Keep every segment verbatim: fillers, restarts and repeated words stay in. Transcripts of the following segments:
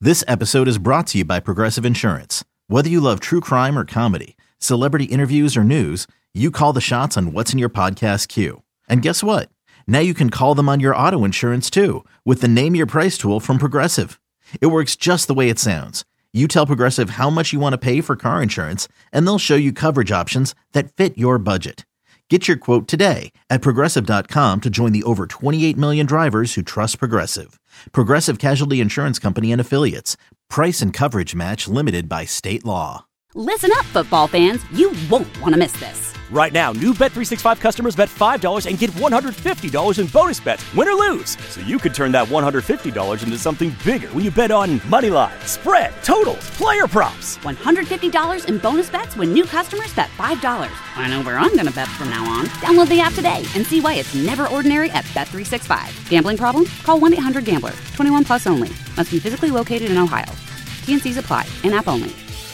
This episode is brought to you by Progressive Insurance. Whether you love true crime or comedy, celebrity interviews or news, you call the shots on what's in your podcast queue. And guess what? Now you can call them on your auto insurance too with the Name Your Price tool from Progressive. It works just the way it sounds. You tell Progressive how much you want to pay for car insurance, and they'll show you coverage options that fit your budget. Get your quote today at Progressive dot com to join the over twenty-eight million drivers who trust Progressive. Progressive Casualty Insurance Company and Affiliates. Price and coverage match limited by state law. Listen up, football fans. You won't want to miss this. Right now, new Bet three sixty-five customers bet five dollars and get one hundred fifty dollars in bonus bets, win or lose. So you could turn that one hundred fifty dollars into something bigger when you bet on money line, spread, totals, player props. one hundred fifty dollars in bonus bets when new customers bet five dollars. I know where I'm going to bet from now on. Download the app today and see why it's never ordinary at Bet three sixty-five. Gambling problem? Call one eight hundred gambler. twenty-one plus only. Must be physically located in Ohio. T and C's apply. In-app only.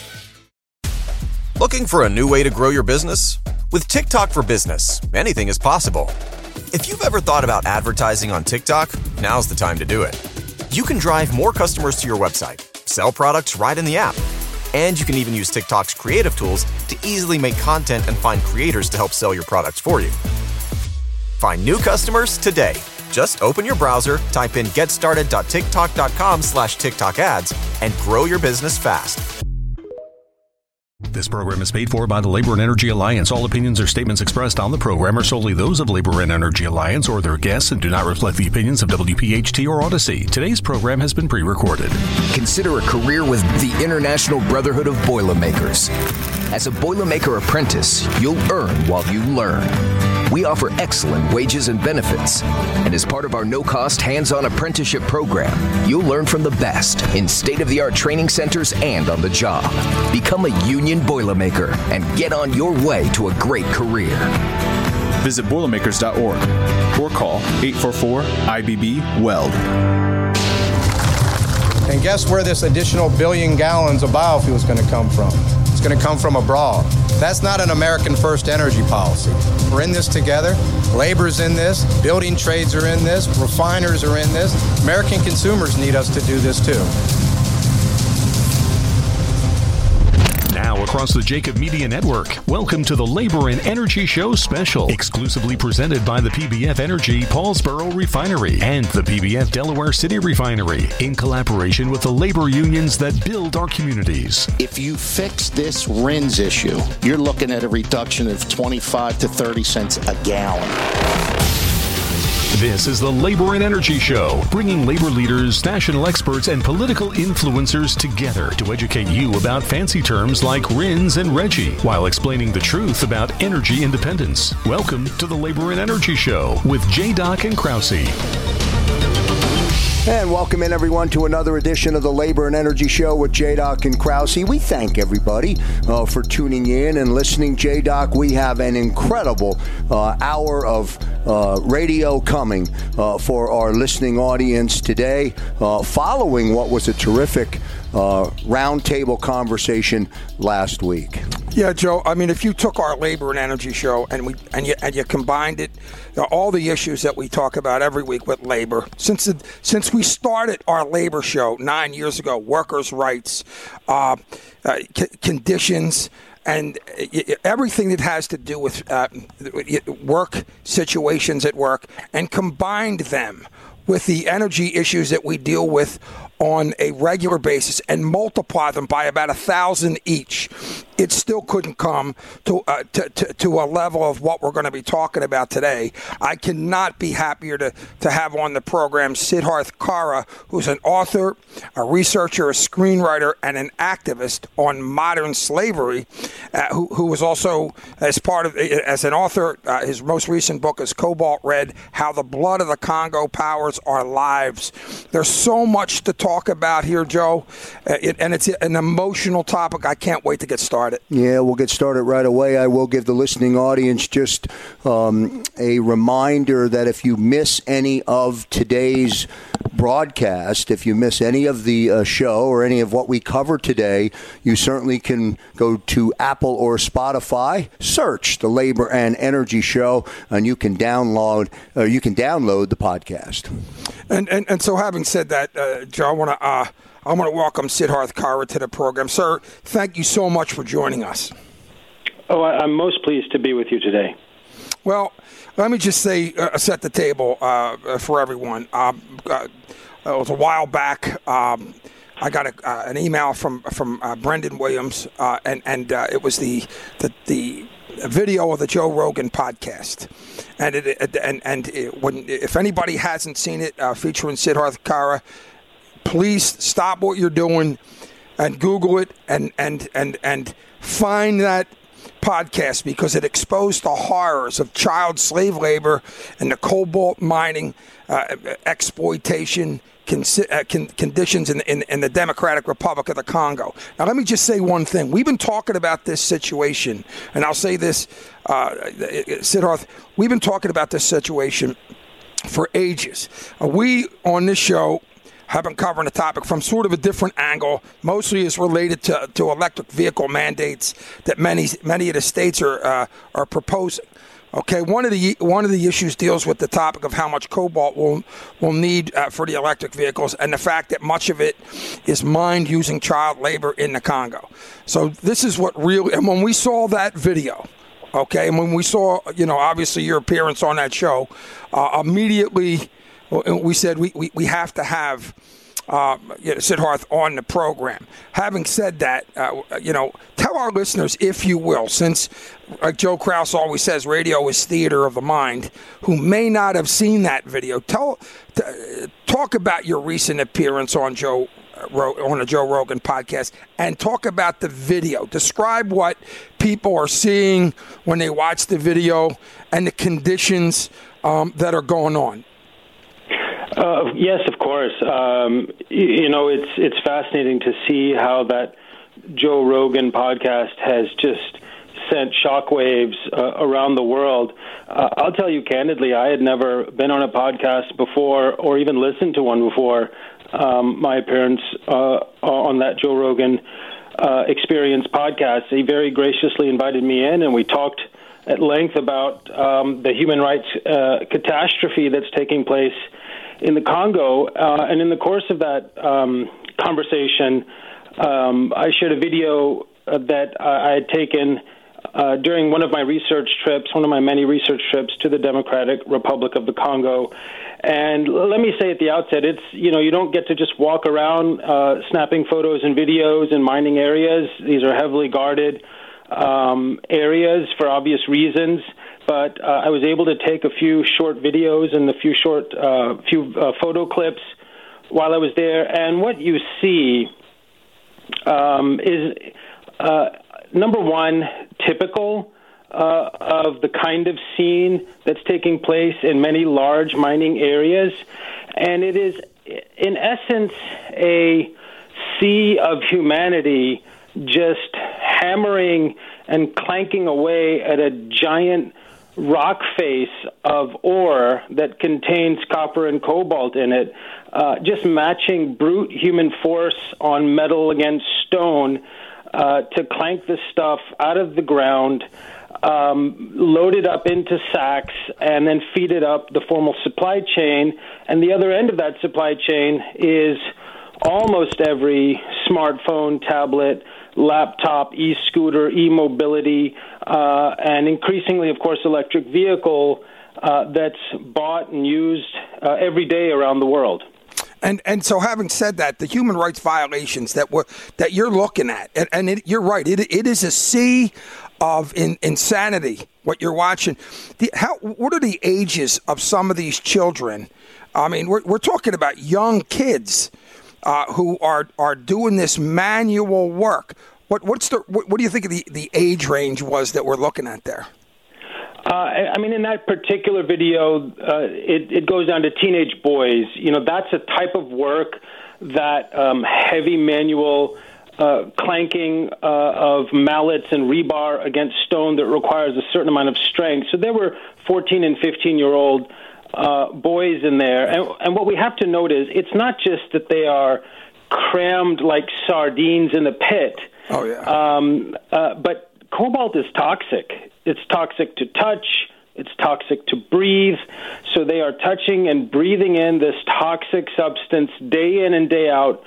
Looking for a new way to grow your business? With TikTok for Business, anything is possible. If you've ever thought about advertising on TikTok, now's the time to do it. You can drive more customers to your website, sell products right in the app, and you can even use TikTok's creative tools to easily make content and find creators to help sell your products for you. Find new customers today. Just open your browser, type in getstarted.tiktok.com slash TikTok ads, and grow your business fast. This program is paid for by the Labor and Energy Alliance. All opinions or statements expressed on the program are solely those of Labor and Energy Alliance or their guests and do not reflect the opinions of W P H T or Odyssey. Today's program has been pre-recorded. Consider a career with the International Brotherhood of Boilermakers. As a Boilermaker apprentice, you'll earn while you learn. We offer excellent wages and benefits. And as part of our no-cost hands-on apprenticeship program, you'll learn from the best in state-of-the-art training centers and on the job. Become a union Boilermaker and get on your way to a great career. Visit Boilermakers dot org or call eight four four I B B W E L D. And guess where this additional billion gallons of biofuel is going to come from? It's going to come from abroad. That's not an American first energy policy. We're in this together. Labor's in this. Building trades are in this. Refiners are in this. American consumers need us to do this too. Now across the Jacob Media Network, welcome to the Labor and Energy Show special, exclusively presented by the P B F Energy Paulsboro Refinery and the P B F Delaware City Refinery, in collaboration with the labor unions that build our communities. If you fix this R I Ns issue, you're looking at a reduction of twenty-five to thirty cents a gallon. This is the Labor and Energy Show, bringing labor leaders, national experts, and political influencers together to educate you about fancy terms like R I Ns and RGGI, while explaining the truth about energy independence. Welcome to the Labor and Energy Show with J. Doc and Krause. And welcome in, everyone, to another edition of the Labor and Energy Show with J. Doc and Krause. We thank everybody uh, for tuning in and listening. J. Doc, we have an incredible uh, hour of uh, radio coming uh, for our listening audience today, uh, following what was a terrific uh, roundtable conversation last week. Yeah, Joe. I mean, if you took our Labor and Energy Show and we and you and you combined it, you know, all the issues that we talk about every week with labor, since the, since we started our labor show nine years ago, workers' rights, uh, uh, c- conditions, and everything that has to do with uh, work situations at work, and combined them with the energy issues that we deal with on a regular basis and multiply them by about a thousand each, it still couldn't come to, uh, to, to to a level of what we're going to be talking about today. I cannot be happier to, to have on the program Siddharth Kara, who's an author, a researcher, a screenwriter, and an activist on modern slavery, uh, who, who was also, as part of, as an author, uh, his most recent book is Cobalt Red, How the Blood of the Congo Powers Our Lives. There's so much to talk about here, Joe, uh, it, and it's an emotional topic. I can't wait to get started. Yeah, we'll get started right away. I will give the listening audience just um, a reminder that if you miss any of today's broadcast, if you miss any of the uh, show or any of what we cover today, you certainly can go to Apple or Spotify, search the Labor and Energy Show, and you can download uh, you can download the podcast. And and, and so having said that, uh, Joe, I want to uh, I want to welcome Siddharth Kara to the program. Sir, thank you so much for joining us. Oh, I'm most pleased to be with you today. Well, let me just say, uh, set the table uh, for everyone. Um, uh, it was a while back. Um, I got a, uh, an email from from uh, Brendan Williams, uh, and and uh, it was the the the video of the Joe Rogan podcast, and it, it and and it, when if anybody hasn't seen it, uh, featuring Siddharth Kara, please stop what you're doing and Google it and and and and find that podcast, because it exposed the horrors of child slave labor and the cobalt mining uh, exploitation con- uh, con- conditions in, in, in the Democratic Republic of the Congo. Now, let me just say one thing. We've been talking about this situation, and I'll say this, uh, Siddharth, we've been talking about this situation for ages. Uh, we, on this show, have been covering the topic from sort of a different angle. Mostly is related to, to electric vehicle mandates that many many of the states are uh, are proposing. Okay, one of the one of the issues deals with the topic of how much cobalt we'll will need uh, for the electric vehicles, and the fact that much of it is mined using child labor in the Congo. So this is what really, and when we saw that video, okay, and when we saw, you know, obviously your appearance on that show, uh, immediately. We said we, we, we have to have uh, you know, Siddharth on the program. Having said that, uh, you know, tell our listeners, if you will, since, like Joe Krause always says, radio is theater of the mind, who may not have seen that video, tell t- talk about your recent appearance on Joe on the Joe Rogan podcast, and talk about the video. Describe what people are seeing when they watch the video and the conditions um, that are going on. Uh, yes, of course. Um, you, you know, it's it's fascinating to see how that Joe Rogan podcast has just sent shockwaves uh, around the world. Uh, I'll tell you candidly, I had never been on a podcast before or even listened to one before um, my appearance uh, on that Joe Rogan uh, Experience podcast. He very graciously invited me in, and we talked at length about um, the human rights uh, catastrophe that's taking place in the Congo, uh, and in the course of that um, conversation, um, I shared a video uh, that I had taken uh, during one of my research trips, one of my many research trips to the Democratic Republic of the Congo. And let me say at the outset, it's, you know, you don't get to just walk around uh, snapping photos and videos in mining areas. These are heavily guarded um, areas for obvious reasons. But uh, I was able to take a few short videos and a few short, uh, few uh, photo clips while I was there. And what you see um, is, uh, number one, typical uh, of the kind of scene that's taking place in many large mining areas. And it is, in essence, a sea of humanity just hammering and clanking away at a giant rock face of ore that contains copper and cobalt in it, uh, just matching brute human force on metal against stone uh, to clank this stuff out of the ground, um, load it up into sacks, and then feed it up the formal supply chain. And the other end of that supply chain is almost every smartphone, tablet, laptop, e-scooter, e-mobility, uh, and increasingly, of course, electric vehicle uh, that's bought and used uh, every day around the world. And and so, having said that, the human rights violations that were that you're looking at, and, and it, you're right, it it is a sea of in, insanity. What you're watching, the, how what are the ages of some of these children? I mean, we're we're talking about young kids uh, who are are doing this manual work. What what's the what, what do you think of the, the age range was that we're looking at there? Uh, I mean, in that particular video, uh, it, it goes down to teenage boys. You know, that's a type of work that um, heavy manual uh, clanking uh, of mallets and rebar against stone that requires a certain amount of strength. So there were fourteen and fifteen-year-old uh, boys in there. And, and what we have to note is it's not just that they are crammed like sardines in the pit. Oh, yeah. Um, uh, but cobalt is toxic. It's toxic to touch. It's toxic to breathe. So they are touching and breathing in this toxic substance day in and day out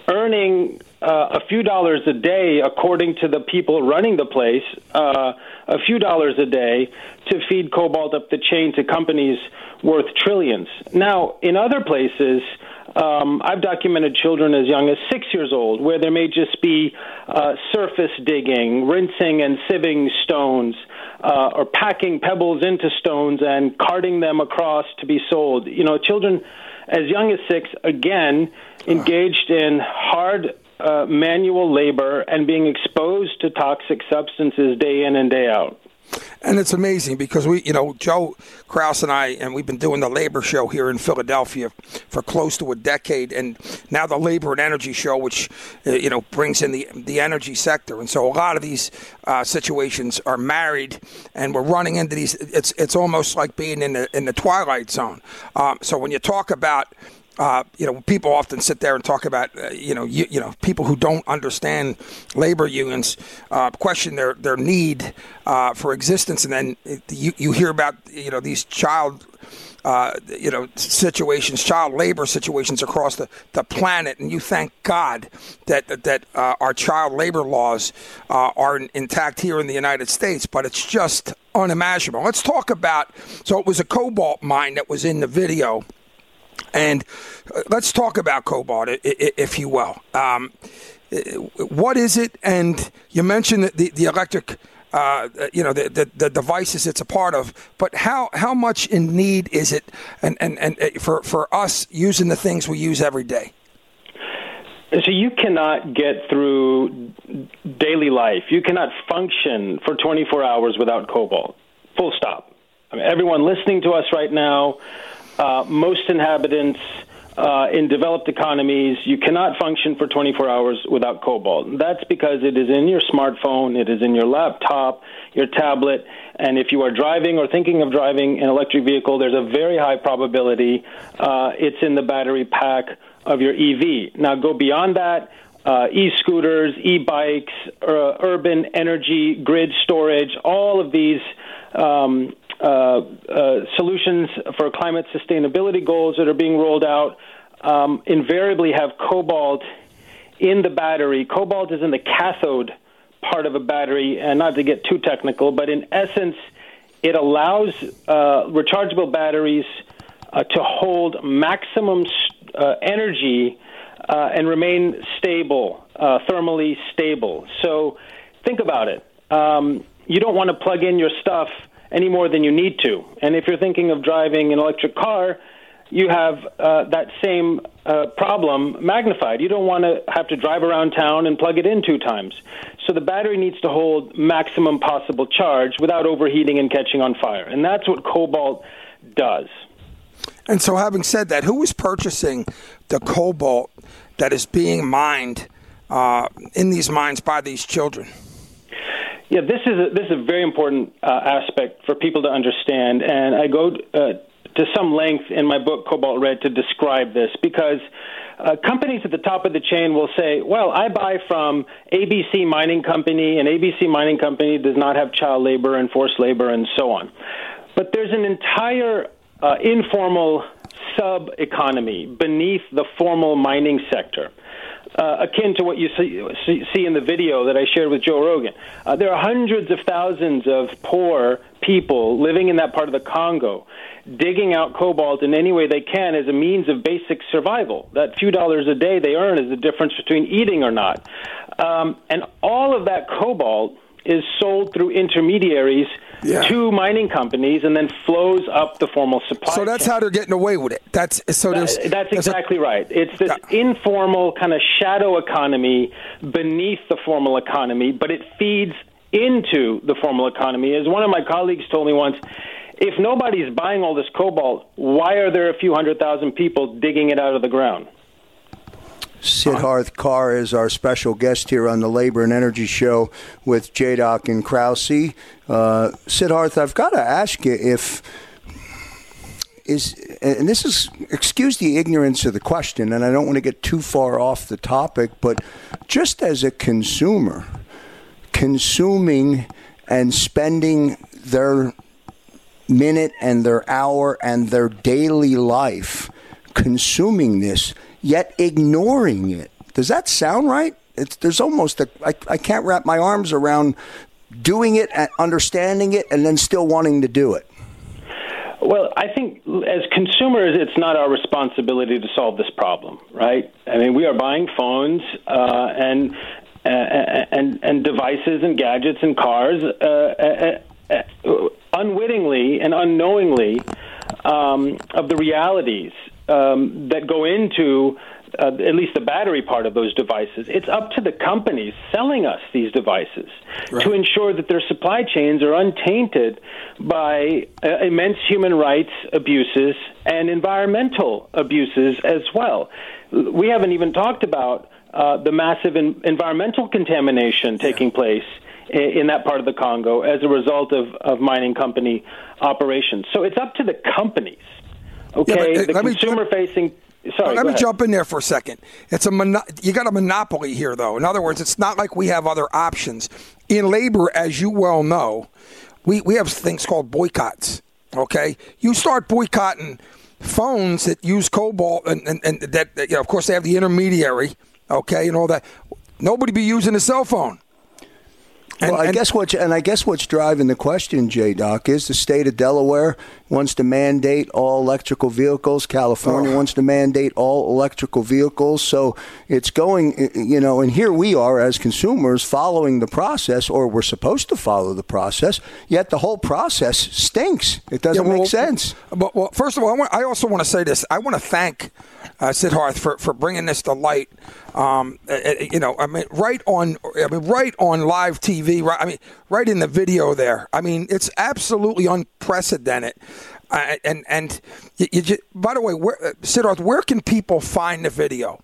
earning uh, a few dollars a day, according to the people running the place, uh, a few dollars a day to feed cobalt up the chain to companies worth trillions. Now, in other places, um, I've documented children as young as six years old where there may just be uh, surface digging, rinsing and sieving stones, uh, or packing pebbles into stones and carting them across to be sold. You know, children as young as six, again, engaged in hard uh, manual labor and being exposed to toxic substances day in and day out. And it's amazing because we, you know, Joe Kraus and I, and we've been doing the labor show here in Philadelphia for close to a decade, and now the labor and energy show, which, uh, you know, brings in the the energy sector. And so a lot of these uh, situations are married, and we're running into these. It's it's almost like being in the in the twilight zone. Um, so when you talk about Uh, you know, people often sit there and talk about, uh, you know, you, you know, people who don't understand labor unions uh, question their their need uh, for existence, and then you you hear about, you know, these child, uh, you know, situations, child labor situations across the, the planet, and you thank God that that, that uh, our child labor laws uh, are intact here in the United States, but it's just unimaginable. Let's talk about. So it was a cobalt mine that was in the video. And let's talk about cobalt, if you will. Um, what is it? And you mentioned the, the electric, uh, you know, the, the, the devices it's a part of. But how, how much in need is it and, and, and for, for us using the things we use every day? So you cannot get through daily life. You cannot function for twenty-four hours without cobalt. Full stop. I mean, everyone listening to us right now, Uh, most inhabitants uh, in developed economies, you cannot function for twenty-four hours without cobalt. That's because it is in your smartphone, it is in your laptop, your tablet, and if you are driving or thinking of driving an electric vehicle, there's a very high probability uh, it's in the battery pack of your E V. Now, go beyond that. Uh, e-scooters, e-bikes, uh, urban energy, grid storage, all of these um Uh, uh, solutions for climate sustainability goals that are being rolled out um, invariably have cobalt in the battery. Cobalt is in the cathode part of a battery, and not to get too technical, but in essence, it allows uh, rechargeable batteries uh, to hold maximum uh, energy uh, and remain stable, uh, thermally stable. So think about it. Um, you don't want to plug in your stuff any more than you need to. And if you're thinking of driving an electric car, you have uh, that same uh, problem magnified. You don't want to have to drive around town and plug it in two times. So the battery needs to hold maximum possible charge without overheating and catching on fire. And that's what cobalt does. And so having said that, who is purchasing the cobalt that is being mined uh, in these mines by these children? Yeah, this is a, this is a very important uh, aspect for people to understand, and I go uh, to some length in my book, Cobalt Red, to describe this, because uh, companies at the top of the chain will say, well, I buy from A B C Mining Company, and A B C Mining Company does not have child labor and forced labor and so on. But there's an entire uh, informal sub-economy beneath the formal mining sector. Uh, akin to what you see, see, see in the video that I shared with Joe Rogan. Uh, there are hundreds of thousands of poor people living in that part of the Congo, digging out cobalt in any way they can as a means of basic survival. That few dollars a day they earn is the difference between eating or not. Um, and all of that cobalt is sold through intermediaries yeah. to mining companies and then flows up the formal supply So that's chain. how they're getting away with it. That's so there's, that, That's there's exactly a, right. It's this uh, informal kind of shadow economy beneath the formal economy, but it feeds into the formal economy. As one of my colleagues told me once, if nobody's buying all this cobalt, why are there a few hundred thousand people digging it out of the ground? Siddharth Kaur is our special guest here on the Labor and Energy Show with J. Doc and Krause. Uh, Siddharth, I've got to ask you if is, and this is, excuse the ignorance of the question, and I don't want to get too far off the topic, but just as a consumer, consuming and spending their minute and their hour and their daily life consuming this, yet ignoring it, Does that sound right? It's, there's almost a, I, I can't wrap my arms around doing it, and understanding it, and then still wanting to do it. Well, I think as consumers, it's not our responsibility to solve this problem, right? I mean, we are buying phones uh, and, uh, and and devices and gadgets and cars uh, uh, uh, unwittingly and unknowingly um, of the realities um, that go into Uh, at least the battery part of those devices. It's up to the companies selling us these devices right. to ensure that their supply chains are untainted by uh, immense human rights abuses and environmental abuses as well. We haven't even talked about uh, the massive in- environmental contamination taking yeah. place in, in that part of the Congo as a result of, of mining company operations. So it's up to the companies, okay, yeah, but, uh, the consumer-facing... Sorry, Let me ahead. jump in there for a second. It's a mono- you got a monopoly here, though. In other words, it's not like we have other options. In labor, as you well know, we, we have things called boycotts, okay? You start boycotting phones that use cobalt, and, and, and that, you know, of course, they have the intermediary, okay, and all that. Nobody be using a cell phone. And, well, I and, guess what, and I guess what's driving the question, J-Doc, is the state of Delaware wants to mandate all electrical vehicles. California oh. wants to mandate all electrical vehicles. So it's going, you know, and here we are as consumers following the process, or we're supposed to follow the process, yet the whole process stinks. It doesn't yeah, well, make sense. But, well, first of all, I, want, I also want to say this. I want to thank uh, Siddharth for, for bringing this to light. Um, you know, I mean, right on, I mean, right on live T V. Right, I mean, right in the video there. I mean, it's absolutely unprecedented. Uh, and and you, you just, by the way, where, uh, Siddharth, where can people find the video?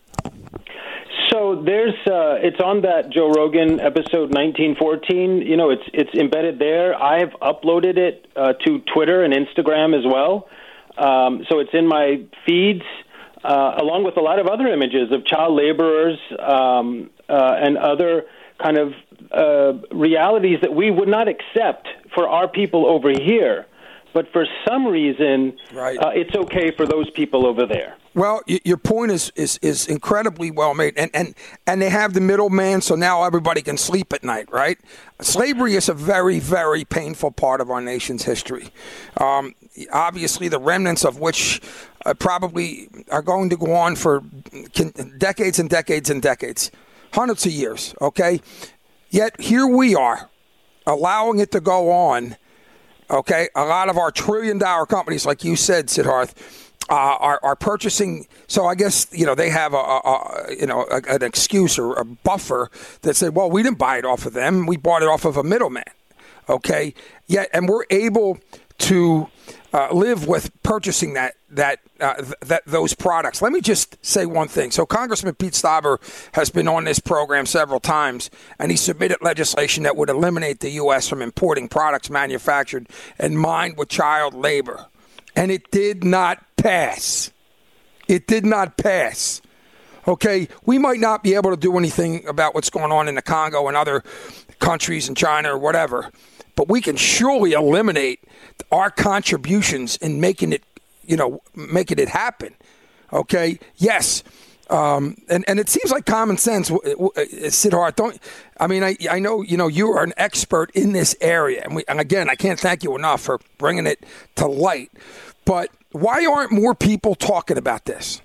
So there's, uh, it's on that Joe Rogan episode nineteen fourteen. You know, it's it's embedded there. I've uploaded it uh, to Twitter and Instagram as well. Um, so it's in my feeds. Uh, along with a lot of other images of child laborers um, uh, and other kind of uh, realities that we would not accept for our people over here. But for some reason, right. uh, it's okay for those people over there. Well, y- your point is, is, is incredibly well made. And, and, and they have the middleman, so now everybody can sleep at night, right? Slavery is a very, very painful part of our nation's history. Um, obviously, the remnants of which uh, probably are going to go on for decades and decades and decades, hundreds of years, okay? Yet here we are, allowing it to go on, okay? A lot of our trillion-dollar companies, like you said, Siddharth, uh, are, are purchasing. So I guess, you know, they have a, a, a you know a, an excuse or a buffer that said, well, we didn't buy it off of them. We bought it off of a middleman, okay? Yet, and we're able to uh, live with purchasing that that uh, th- that those products. Let me just say one thing. So Congressman Pete Stauber has been on this program several times, and he submitted legislation that would eliminate the U S from importing products manufactured and mined with child labor. And it did not pass. It did not pass. Okay, we might not be able to do anything about what's going on in the Congo and other countries in China or whatever, but we can surely eliminate our contributions in making it, you know, making it happen. Okay, yes, um, and and it seems like common sense, Siddharth. Don't I mean I I know you know you are an expert in this area, and we and again I can't thank you enough for bringing it to light. But why aren't more people talking about this?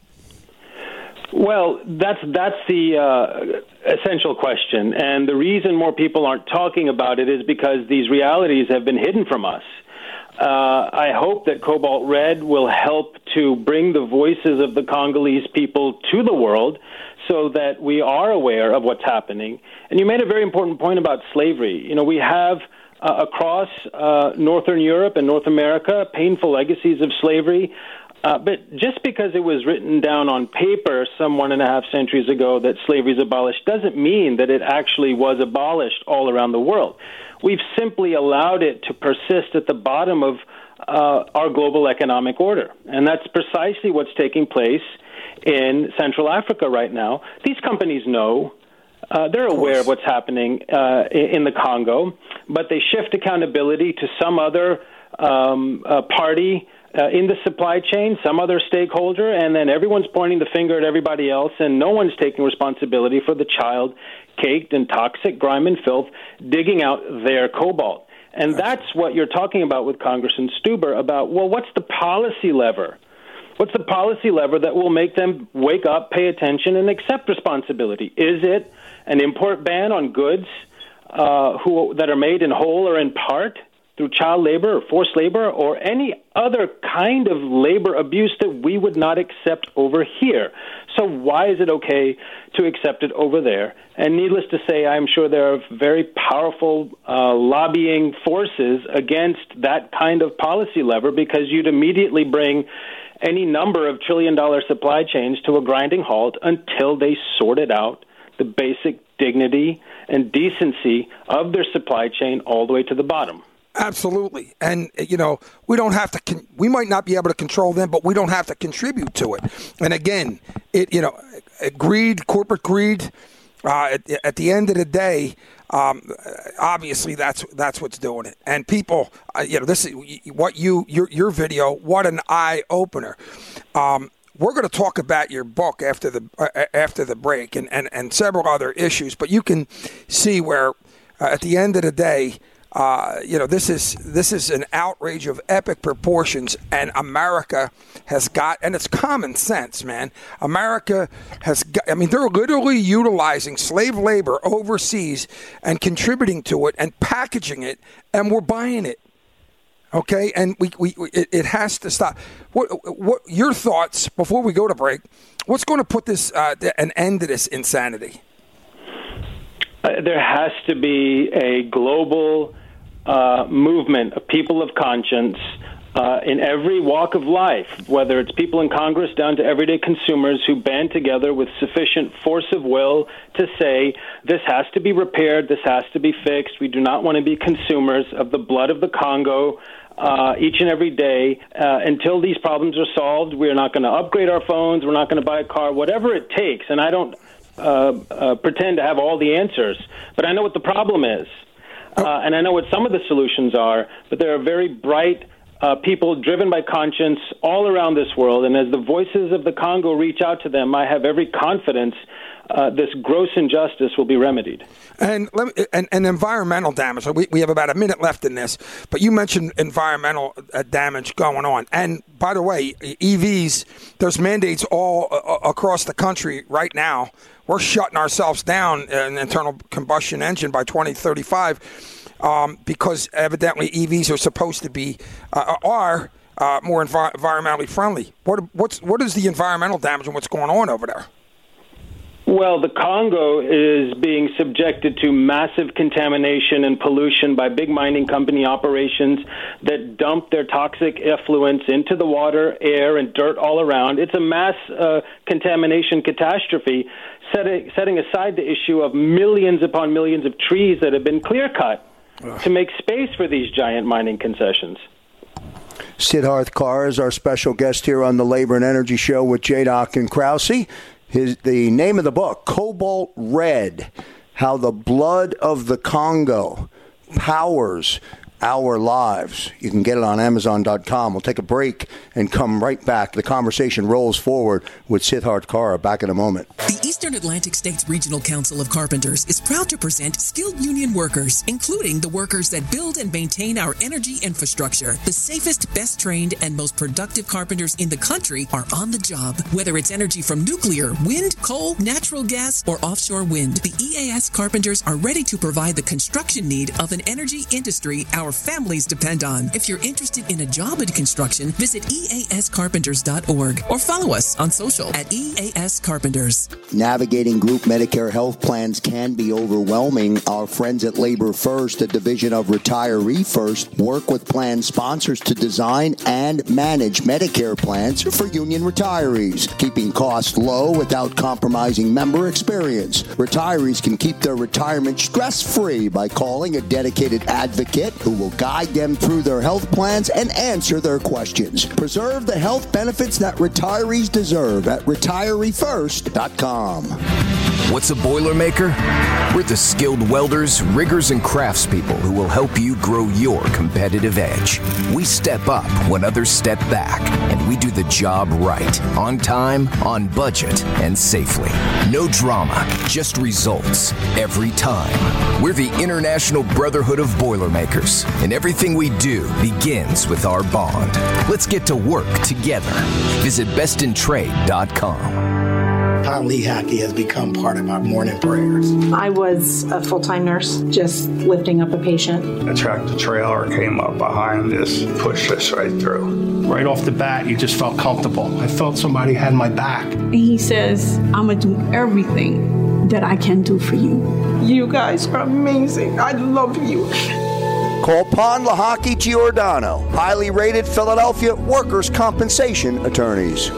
Well, that's that's the uh, essential question, and the reason more people aren't talking about it is because these realities have been hidden from us. Uh, I hope that Cobalt Red will help to bring the voices of the Congolese people to the world so that we are aware of what's happening. And you made a very important point about slavery. You know, we have uh, across uh, Northern Europe and North America painful legacies of slavery. Uh, but just because it was written down on paper some one and a half centuries ago that slavery is abolished doesn't mean that it actually was abolished all around the world. We've simply allowed it to persist at the bottom of uh, our global economic order. And that's precisely what's taking place in Central Africa right now. These companies know. Uh, they're aware of what's happening uh, in the Congo, but they shift accountability to some other um, uh, party uh, in the supply chain, some other stakeholder, and then everyone's pointing the finger at everybody else, and no one's taking responsibility for the child caked in toxic grime and filth digging out their cobalt. And that's what you're talking about with Congressman Stuber about, well, what's the policy lever? What's the policy lever that will make them wake up, pay attention, and accept responsibility? Is it an import ban on goods uh, who that are made in whole or in part through child labor or forced labor or any other kind of labor abuse that we would not accept over here? So why is it okay to accept it over there? And needless to say, I'm sure there are very powerful uh, lobbying forces against that kind of policy lever, because you'd immediately bring any number of trillion-dollar supply chains to a grinding halt until they sorted out the basic dignity and decency of their supply chain all the way to the bottom. Absolutely. And, you know, we don't have to, con- we might not be able to control them, but we don't have to contribute to it. And again, it, you know, greed, corporate greed, uh, at, at the end of the day, um, obviously that's, that's what's doing it. And people, uh, you know, this is what you, your, your video, what an eye opener. Um, We're going to talk about your book after the uh, after the break and, and, and several other issues, but you can see where uh, at the end of the day, uh, you know, this is this is an outrage of epic proportions, and America has got, and it's common sense, man. America has got, I mean, they're literally utilizing slave labor overseas and contributing to it and packaging it, and we're buying it. Okay, and we, we it, it has to stop. What what your thoughts before we go to break? What's going to put this uh, an end to this insanity? Uh, there has to be a global uh, movement of people of conscience uh, in every walk of life, whether it's people in Congress down to everyday consumers, who band together with sufficient force of will to say, this has to be repaired, this has to be fixed. We do not want to be consumers of the blood of the Congo Uh, each and every day. Uh, until these problems are solved, we're not going to upgrade our phones, we're not going to buy a car, whatever it takes. And I don't uh, uh, pretend to have all the answers, but I know what the problem is. Uh, and I know what some of the solutions are, but there are very bright uh, people driven by conscience all around this world. And as the voices of the Congo reach out to them, I have every confidence Uh, this gross injustice will be remedied. And let me, and, and environmental damage. So we, we have about a minute left in this, but you mentioned environmental uh, damage going on. And by the way, E Vs, there's mandates all uh, across the country right now. We're shutting ourselves down an internal combustion engine by twenty thirty-five um, because evidently E Vs are supposed to be uh, are uh, more envi- environmentally friendly. What what's what is the environmental damage and what's going on over there? Well, the Congo is being subjected to massive contamination and pollution by big mining company operations that dump their toxic effluents into the water, air, and dirt all around. It's a mass uh, contamination catastrophe, setting, setting aside the issue of millions upon millions of trees that have been clear-cut to make space for these giant mining concessions. Siddharth Kaur is our special guest here on the Labor and Energy Show with J. Doc and Krause. His, the name of the book, Cobalt Red, How the Blood of the Congo Powers Our Lives. You can get it on Amazon dot com. We'll take a break and come right back. The conversation rolls forward with Siddharth Kaur. Back in a moment. The Eastern Atlantic States Regional Council of Carpenters is proud to present skilled union workers, including the workers that build and maintain our energy infrastructure. The safest, best trained, and most productive carpenters in the country are on the job. Whether it's energy from nuclear, wind, coal, natural gas, or offshore wind, the E A S Carpenters are ready to provide the construction need of an energy industry our families depend on. If you're interested in a job in construction, visit E A S carpenters dot org or follow us on social at E A S Carpenters. Navigating group Medicare health plans can be overwhelming. Our friends at Labor First, a division of Retiree First, work with plan sponsors to design and manage Medicare plans for union retirees, keeping costs low without compromising member experience. Retirees can keep their retirement stress-free by calling a dedicated advocate who will guide them through their health plans and answer their questions. Preserve the health benefits that retirees deserve at retiree first dot com. What's a Boilermaker? We're the skilled welders, riggers, and craftspeople who will help you grow your competitive edge. We step up when others step back, and we do the job right, on time, on budget, and safely. No drama, just results every time. We're the International Brotherhood of Boilermakers, and everything we do begins with our bond. Let's get to work together. Visit best in trade dot com. Tom Lehocky has become part of our morning prayers. I was a full-time nurse, just lifting up a patient. A tractor trailer came up behind us, pushed us right through. Right off the bat, you just felt comfortable. I felt somebody had my back. And he says, I'm going to do everything that I can do for you. You guys are amazing. I love you. Call Pond Lehocky Giordano, highly rated Philadelphia workers' compensation attorneys.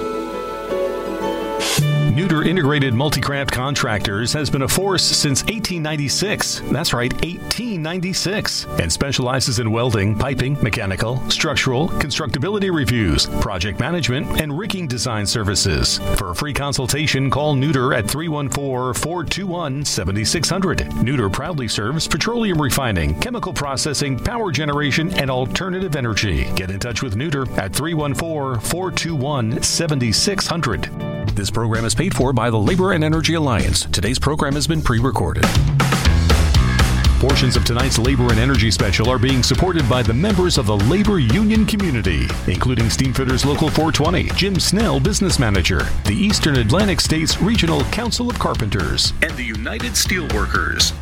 Neuter Integrated Multicraft Contractors has been a force since eighteen ninety-six. That's right, eighteen ninety-six. And specializes in welding, piping, mechanical, structural, constructability reviews, project management, and rigging design services. For a free consultation, call Neuter at three one four, four two one, seven six zero zero. Neuter proudly serves petroleum refining, chemical processing, power generation, and alternative energy. Get in touch with Neuter at three one four, four two one, seven six zero zero. This program is paid for by the Labor and Energy Alliance. Today's program has been pre-recorded. Portions of tonight's Labor and Energy Special are being supported by the members of the labor union community, including Steamfitters Local four twenty, Jim Snell, Business Manager, the Eastern Atlantic States Regional Council of Carpenters, and the United Steelworkers.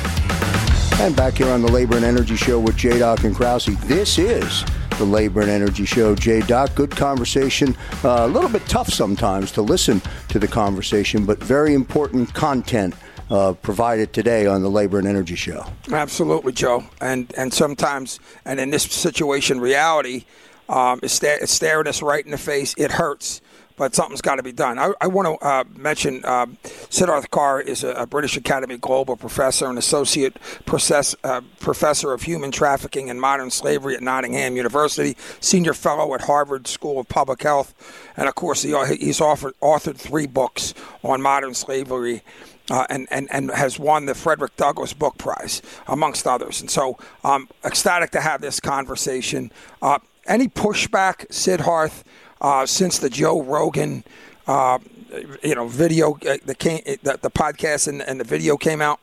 And back here on the Labor and Energy Show with J. Doc and Krause. This is the Labor and Energy Show. J. Doc, good conversation. Uh, a little bit tough sometimes to listen to the conversation, but very important content uh, provided today on the Labor and Energy Show. Absolutely, Joe. And and sometimes, and in this situation, reality um, is, sta- is staring us right in the face. It hurts. But something's got to be done. I, I want to uh, mention uh, Siddharth Kaur is a, a British Academy Global Professor and Associate process, uh, Professor of Human Trafficking and Modern Slavery at Nottingham University, Senior Fellow at Harvard School of Public Health, and, of course, he, he's offered, authored three books on modern slavery uh, and, and, and has won the Frederick Douglass Book Prize, amongst others. And so I'm ecstatic to have this conversation. Uh, any pushback, Siddharth, Uh, since the Joe Rogan, uh, you know, video, uh, the, came, the the podcast and, and the video came out?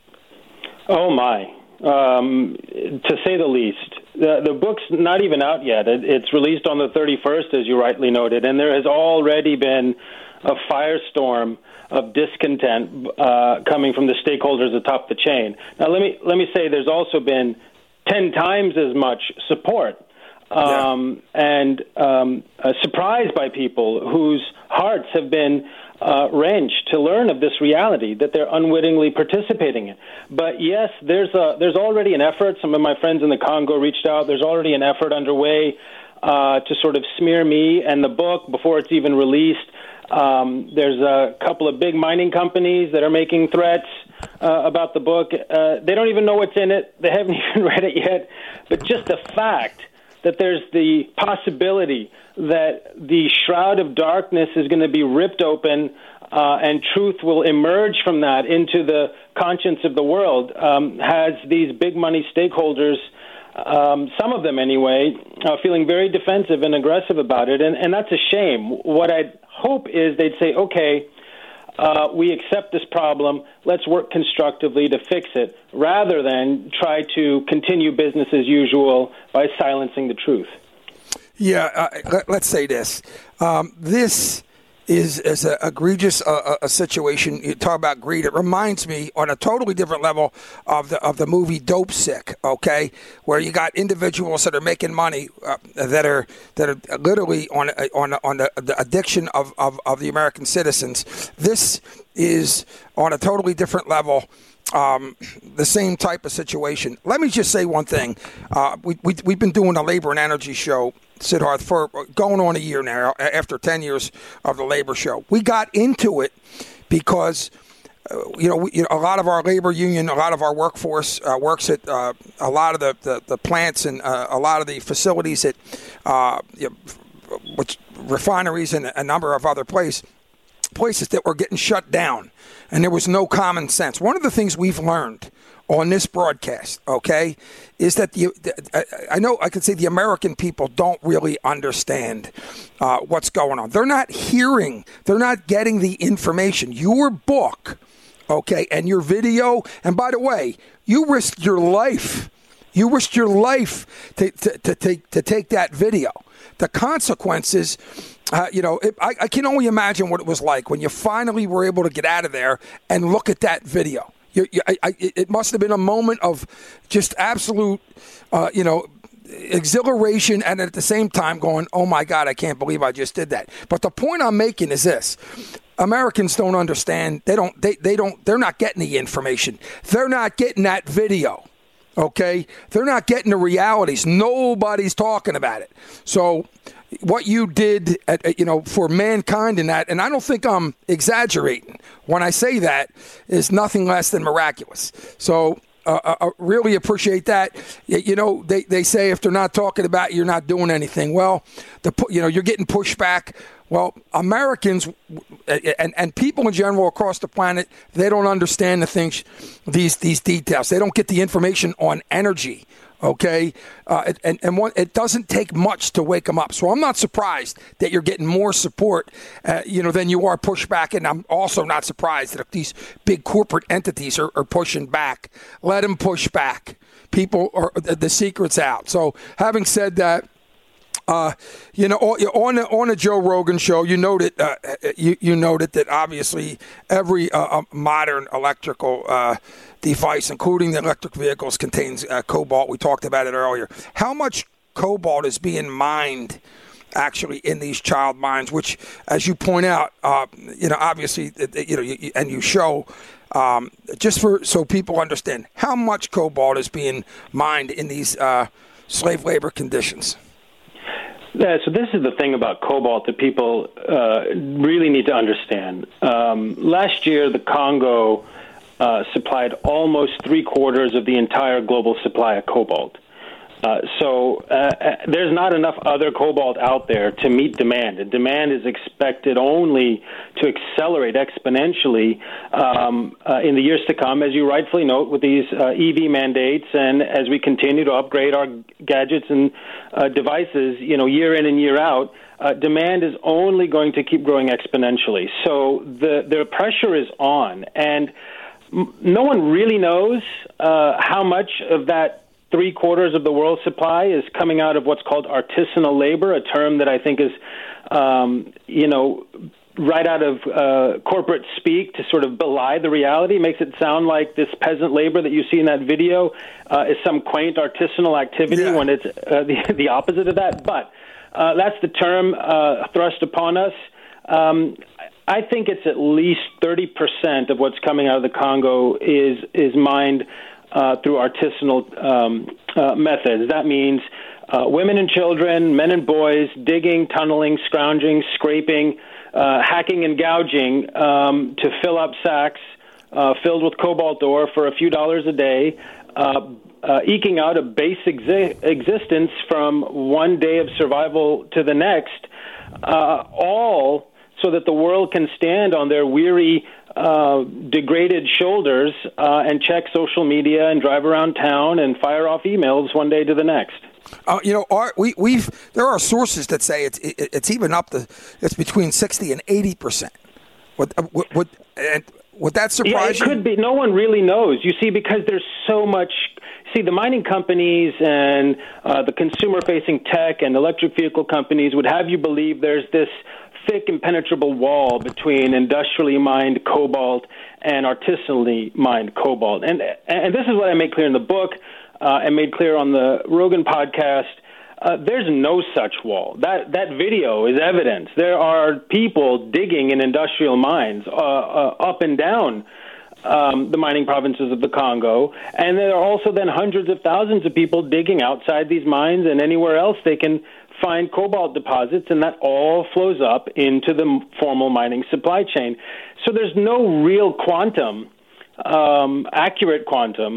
Oh my! Um, to say the least, the the book's not even out yet. It, it's released on the thirty-first, as you rightly noted, and there has already been a firestorm of discontent uh, coming from the stakeholders atop the chain. Now, let me let me say, there's also been ten times as much support. Um, yeah. And um, uh, surprised by people whose hearts have been uh, wrenched to learn of this reality that they're unwittingly participating in. But yes, there's a, there's already an effort. Some of my friends in the Congo reached out. There's already an effort underway uh, to sort of smear me and the book before it's even released. Um, there's a couple of big mining companies that are making threats uh, about the book. Uh, they don't even know what's in it. They haven't even read it yet. But just the fact that there's the possibility that the shroud of darkness is going to be ripped open uh, and truth will emerge from that into the conscience of the world um, has these big money stakeholders, um, some of them anyway, uh, feeling very defensive and aggressive about it. And, and that's a shame. What I'd hope is they'd say, okay, Uh, we accept this problem. Let's work constructively to fix it, rather than try to continue business as usual by silencing the truth. Yeah, uh, let, let's say this. Um, this is, is an egregious uh, a situation. You talk about greed. It reminds me on a totally different level of the of the movie Dope Sick, okay, where you got individuals that are making money uh, that are that are literally on on on the, the addiction of, of, of the American citizens. This is on a totally different level. Um, the same type of situation. Let me just say one thing. Uh, we, we, we've been doing a labor and energy show, Siddharth, for going on a year now, after ten years of the labor show. We got into it because, uh, you, know, we, you know, a lot of our labor union, a lot of our workforce uh, works at uh, a lot of the, the, the plants and uh, a lot of the facilities at uh, you know, which, refineries and a number of other places. places that were getting shut down, and there was no common sense. One of the things we've learned on this broadcast, okay, is that the, the I know I can say the American people don't really understand uh, what's going on. They're not hearing, they're not getting the information. Your book, okay, and your video, and by the way, you risked your life. You risked your life to to, to take to take that video. The consequences, uh, you know, it, I, I can only imagine what it was like when you finally were able to get out of there and look at that video. You, you, I, I, it must have been a moment of just absolute, uh, you know, exhilaration, and at the same time going, oh, my God, I can't believe I just did that. But the point I'm making is this. Americans don't understand. They don't, they, they don't, they're not getting the information. They're not getting that video. Okay? They're not getting the realities. Nobody's talking about it. So what you did, at, you know, for mankind in that, and I don't think I'm exaggerating when I say that, is nothing less than miraculous. So uh, I really appreciate that. You know, they, they say if they're not talking about it, you're not doing anything. Well, the you know, you're getting pushback. Well, Americans and, and people in general across the planet, they don't understand the things, these these details. They don't get the information on energy, okay? Uh, and and one, it doesn't take much to wake them up. So I'm not surprised that you're getting more support, uh, you know, than you are pushback. And I'm also not surprised that these big corporate entities are, are pushing back. Let them push back. People are the secret's out. So having said that, Uh, you know, on the, on the Joe Rogan show, you noted uh, you, you noted that obviously every uh, modern electrical uh, device, including the electric vehicles, contains uh, cobalt. We talked about it earlier. How much cobalt is being mined actually in these child mines? Which, as you point out, uh, you know, obviously, you know, you, and you show. Um, just for so people understand how much cobalt is being mined in these uh, slave labor conditions. Yeah, so this is the thing about cobalt that people uh, really need to understand. Um, last year, the Congo uh, supplied almost three quarters of the entire global supply of cobalt. Uh, so uh, there's not enough other cobalt out there to meet demand. And demand is expected only to accelerate exponentially um, uh, in the years to come, as you rightfully note, with these uh, E V mandates, and as we continue to upgrade our gadgets and uh, devices, you know, year in and year out. Uh, demand is only going to keep growing exponentially. So the the pressure is on, and m- no one really knows uh, how much of that three quarters of the world's supply is coming out of what's called artisanal labor, a term that I think is, um, you know, right out of uh, corporate speak to sort of belie the reality. It makes it sound like this peasant labor that you see in that video uh, is some quaint artisanal activity yeah. when it's uh, the, the opposite of that. But uh, that's the term uh, thrust upon us. Um, I think it's at least thirty percent of what's coming out of the Congo is is mined Uh, through artisanal um, uh, methods. That means uh, women and children, men and boys, digging, tunneling, scrounging, scraping, uh, hacking and gouging um, to fill up sacks uh, filled with cobalt ore for a few dollars a day, uh, uh, eking out a base exi- existence from one day of survival to the next, uh, all so that the world can stand on their weary Uh, degraded shoulders uh, and check social media and drive around town and fire off emails one day to the next. Uh, you know, Art, we, we've there are sources that say it's it, it's even up to it's between sixty and eighty percent. Would would, would and would that surprise yeah, it you? Could be. No one really knows. You see, because there's so much. See, the mining companies and uh, the consumer-facing tech and electric vehicle companies would have you believe there's this thick impenetrable wall between industrially mined cobalt and artisanally mined cobalt. And and this is what I made clear in the book uh, and made clear on the Rogan podcast. Uh, there's no such wall. That that video is evidence. There are people digging in industrial mines uh, uh, up and down um, the mining provinces of the Congo. And there are also then hundreds of thousands of people digging outside these mines and anywhere else they can find cobalt deposits, and that all flows up into the formal mining supply chain. So there's no real quantum, um, accurate quantum,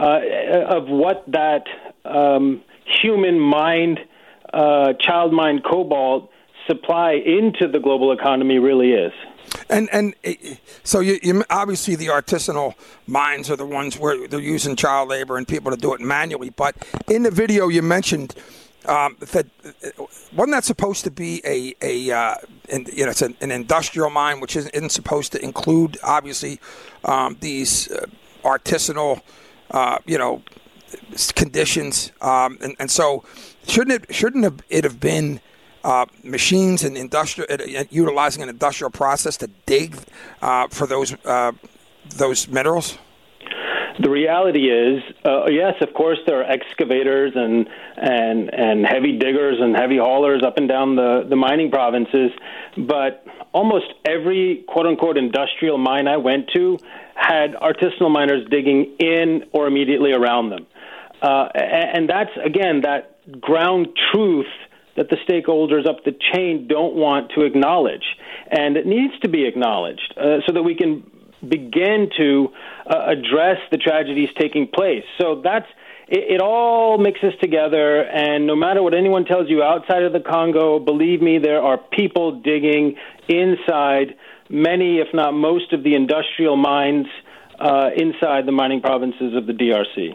uh, of what that um, human mined, uh, child mined cobalt supply into the global economy really is. And and it, so you, you obviously the artisanal mines are the ones where they're using child labor and people to do it manually. But in the video you mentioned um, that wasn't that supposed to be a a uh, in, you know it's an, an industrial mine, which isn't, isn't supposed to include obviously um, these uh, artisanal uh, you know conditions, um, and and so shouldn't it shouldn't have, it have been Uh, machines and industrial uh, utilizing an industrial process to dig uh, for those uh, those minerals? The reality is, uh, yes, of course, there are excavators and and and heavy diggers and heavy haulers up and down the, the mining provinces, but almost every quote-unquote industrial mine I went to had artisanal miners digging in or immediately around them. Uh, and, and that's, again, that ground truth that the stakeholders up the chain don't want to acknowledge. And it needs to be acknowledged uh, so that we can begin to uh, address the tragedies taking place. So that's it, it all mixes together, and no matter what anyone tells you outside of the Congo, believe me, there are people digging inside many, if not most, of the industrial mines uh, inside the mining provinces of the D R C.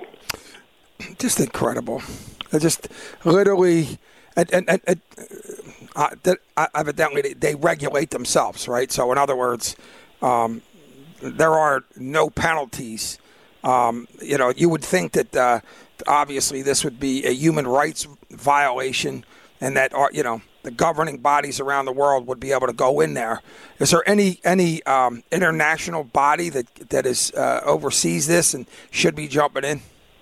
Just incredible. I just literally... And, and, and, and uh, that, uh, evidently, they, they regulate themselves, right? So, in other words, um, there are no penalties. Um, you know, you would think that uh, obviously this would be a human rights violation, and that uh, you know the governing bodies around the world would be able to go in there. Is there any any um, international body that that is uh, oversees this and should be jumping in?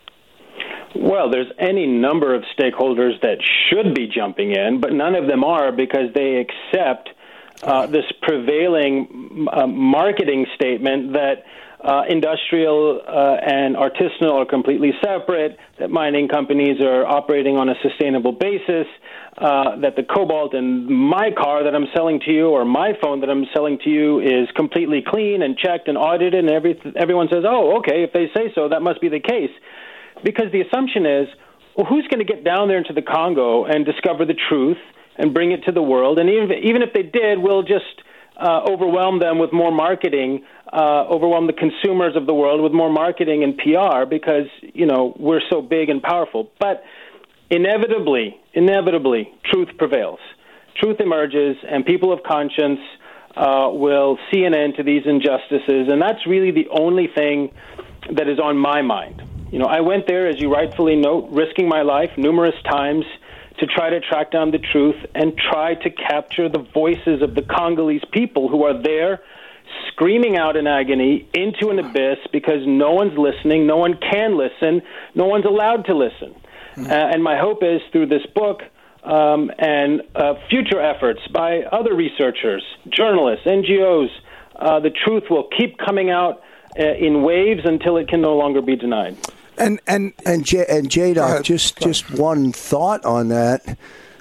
Well, there's any number of stakeholders that should be jumping in, but none of them are because they accept uh, this prevailing uh, marketing statement that uh, industrial uh, and artisanal are completely separate, that mining companies are operating on a sustainable basis, uh, that the cobalt in my car that I'm selling to you or my phone that I'm selling to you is completely clean and checked and audited, and every, everyone says, oh, okay, if they say so, that must be the case. Because the assumption is, well, who's going to get down there into the Congo and discover the truth and bring it to the world? And even, even if they did, we'll just uh, overwhelm them with more marketing, uh, overwhelm the consumers of the world with more marketing and P R because, you know, we're so big and powerful. But inevitably, inevitably, truth prevails. Truth emerges, and people of conscience uh, will see an end to these injustices. And that's really the only thing that is on my mind. You know, I went there, as you rightfully note, risking my life numerous times to try to track down the truth and try to capture the voices of the Congolese people who are there screaming out in agony into an abyss because no one's listening, no one can listen, no one's allowed to listen. Mm-hmm. Uh, and my hope is through this book um, and uh, future efforts by other researchers, journalists, N G Os, uh, the truth will keep coming out uh, in waves until it can no longer be denied. And and and J and J Doc, just just one thought on that.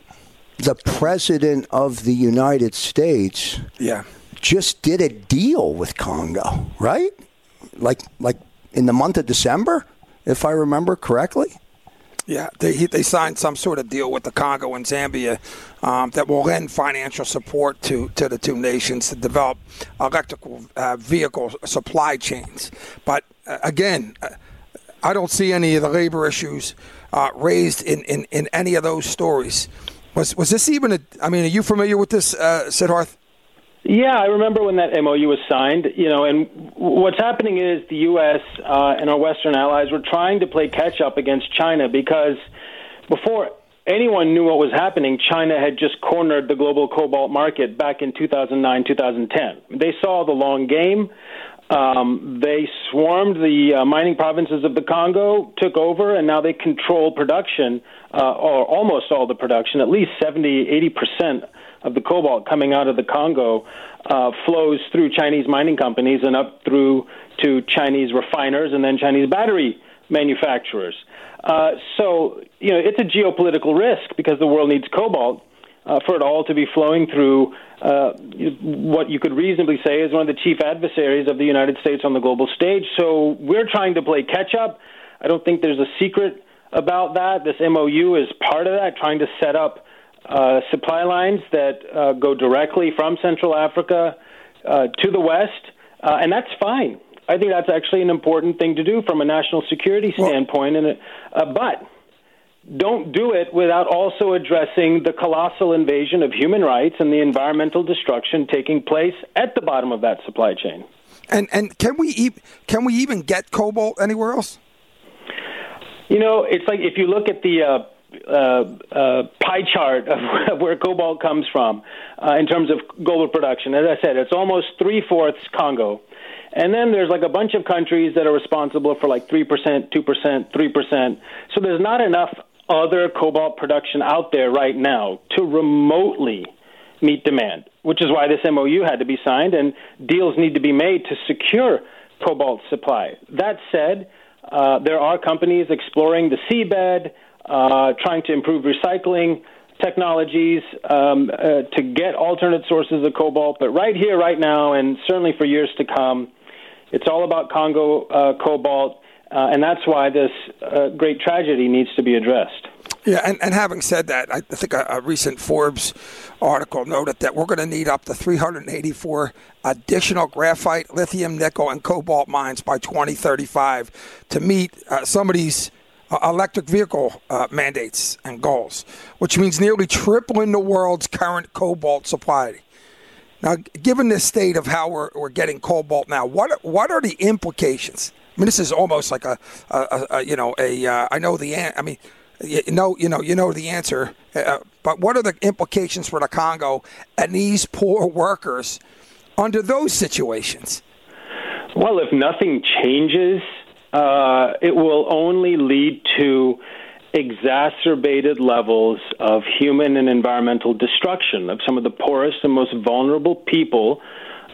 The president of the United States, yeah, just did a deal with Congo, right? Like like in the month of December, if I remember correctly. Yeah, they he, they signed some sort of deal with the Congo and Zambia um, that will lend financial support to, to the two nations to develop electrical uh, vehicle supply chains. But uh, again. Uh, I don't see any of the labor issues uh, raised in, in, in any of those stories. Was was this even a? I mean, are you familiar with this, uh, Siddharth? Yeah, I remember when that M O U was signed. You know, and what's happening is the U S uh, and our Western allies were trying to play catch up against China because before anyone knew what was happening, China had just cornered the global cobalt market back in two thousand nine, two thousand ten. They saw the long game. Um, they swarmed the uh, mining provinces of the Congo, took over, and now they control production, uh, or almost all the production. At least seventy, eighty percent of the cobalt coming out of the Congo uh, flows through Chinese mining companies and up through to Chinese refiners and then Chinese battery manufacturers. Uh, so, you know, it's a geopolitical risk because the world needs cobalt uh, for it all to be flowing through uh, what you could reasonably say is one of the chief adversaries of the United States on the global stage. So we're trying to play catch-up. I don't think there's a secret about that. This M O U is part of that, trying to set up uh, supply lines that uh, go directly from Central Africa uh, to the West, uh, and that's fine. I think that's actually an important thing to do from a national security standpoint. And uh, but don't do it without also addressing the colossal invasion of human rights and the environmental destruction taking place at the bottom of that supply chain. And and can we e- can we even get cobalt anywhere else? You know, it's like if you look at the uh, uh, uh, pie chart of where cobalt comes from uh, in terms of global production. As I said, it's almost three-fourths Congo. And then there's like a bunch of countries that are responsible for like three percent, two percent, three percent. So there's not enough other cobalt production out there right now to remotely meet demand, which is why this M O U had to be signed and deals need to be made to secure cobalt supply. That said, uh, there are companies exploring the seabed, uh, trying to improve recycling technologies um, uh, to get alternate sources of cobalt. But right here, right now, and certainly for years to come, it's all about Congo uh, cobalt, uh, and that's why this uh, great tragedy needs to be addressed. Yeah, and, and having said that, I think a, a recent Forbes article noted that we're going to need up to three hundred eighty-four additional graphite, lithium, nickel, and cobalt mines by twenty thirty-five to meet uh, some of these uh, electric vehicle uh, mandates and goals, which means nearly tripling the world's current cobalt supply. Now, given the state of how we're, we're getting cobalt now, what what are the implications? I mean, this is almost like a, a, a you know, a uh, I know the an- I mean, you know, you know, you know the answer. Uh, but what are the implications for the Congo and these poor workers under those situations? Well, if nothing changes, uh, it will only lead to exacerbated levels of human and environmental destruction of some of the poorest and most vulnerable people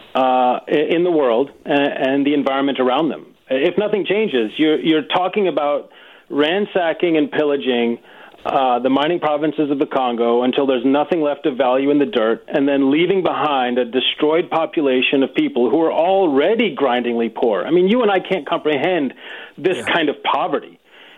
uh, in the world and, and the environment around them. If nothing changes, you're, you're talking about ransacking and pillaging uh, the mining provinces of the Congo until there's nothing left of value in the dirt, and then leaving behind a destroyed population of people who are already grindingly poor. I mean, you and I can't comprehend this yeah. kind of poverty.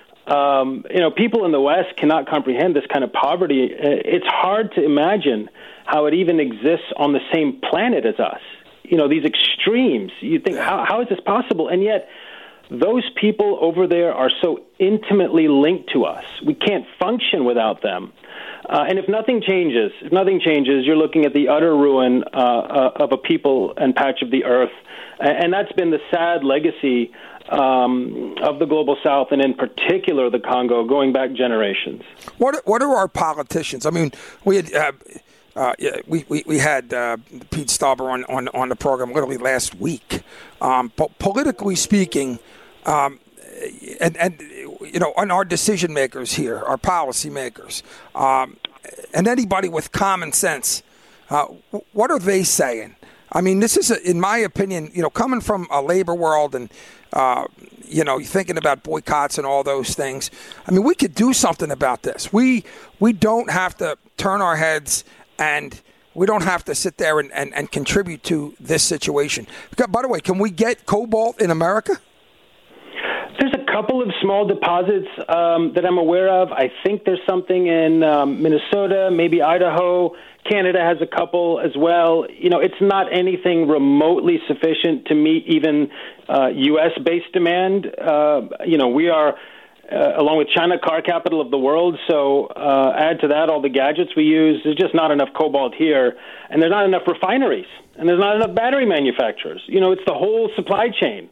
Um, you know, people in the West cannot comprehend this kind of poverty. It's hard to imagine how it even exists on the same planet as us. You know, these extremes. You think, how, how is this possible? And yet, those people over there are so intimately linked to us. We can't function without them. Uh, and if nothing changes, if nothing changes, you're looking at the utter ruin uh, uh, of a people and patch of the earth. And that's been the sad legacy um, of the Global South, and in particular the Congo, going back generations. What What are our politicians? I mean, we had uh, uh, we, we we had uh, Pete Stauber on, on on the program literally last week. Um, but politically speaking, um, and and you know, on our decision makers here, our policy makers, um, and anybody with common sense, uh, what are they saying? I mean, this is, a, in my opinion, you know, coming from a labor world and, uh, you know, thinking about boycotts and all those things. I mean, we could do something about this. We we don't have to turn our heads, and we don't have to sit there and, and, and contribute to this situation. By the way, can we get cobalt in America? There's a couple of small deposits um, that I'm aware of. I think there's something in um, Minnesota, maybe Idaho. Canada has a couple as well. You know, it's not anything remotely sufficient to meet even uh, U S-based demand. Uh, you know, we are, uh, along with China, car capital of the world. So uh, add to that all the gadgets we use. There's just not enough cobalt here. And there's not enough refineries. And there's not enough battery manufacturers. You know, it's the whole supply chain.